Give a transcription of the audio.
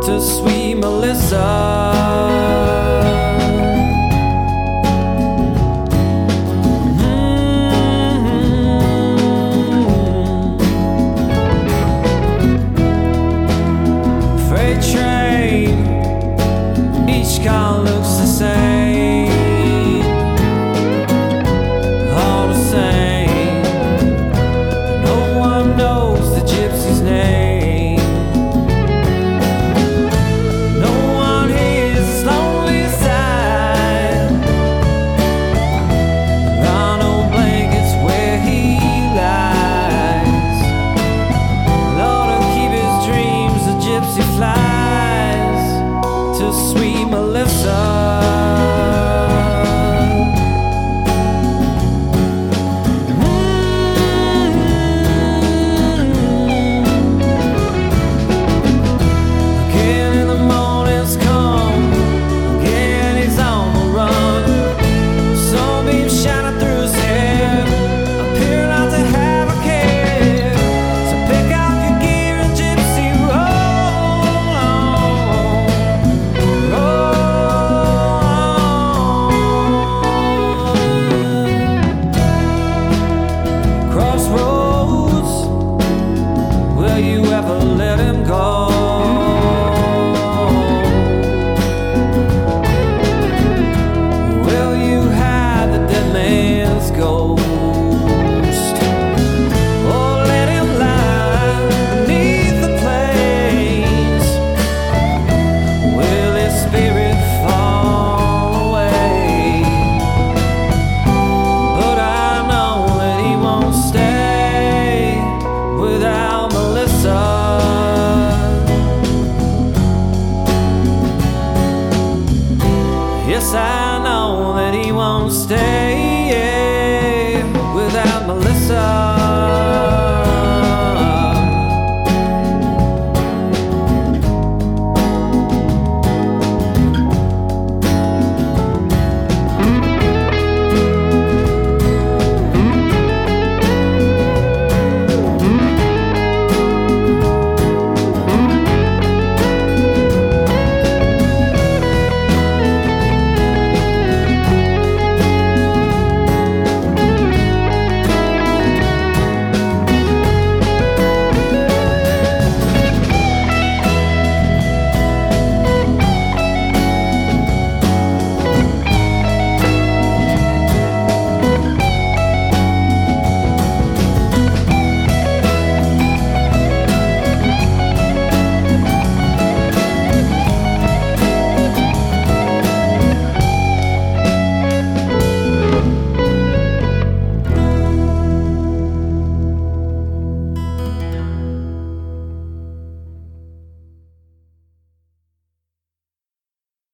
to sweet Melissa. Freight train, each car looks the same, all the same. No one knows the gypsy's name. No one hears his lonely sigh. There are no blankets where he lies. Lord, to keep his dreams, the gypsy flies to sweet Melissa. Will you ever let him go? Will you hide the dead man's ghost? Or let him lie beneath the plains? Will his spirit fall away? But I know that he won't stay without Melissa. Yes, I know that he won't stay